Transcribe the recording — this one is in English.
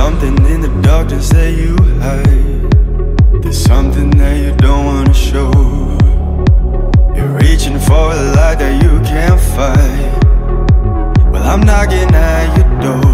something in the darkness that you hide. There's something that you don't wanna show. You're reaching for a light that you can't fight. Well, I'm knocking at your door.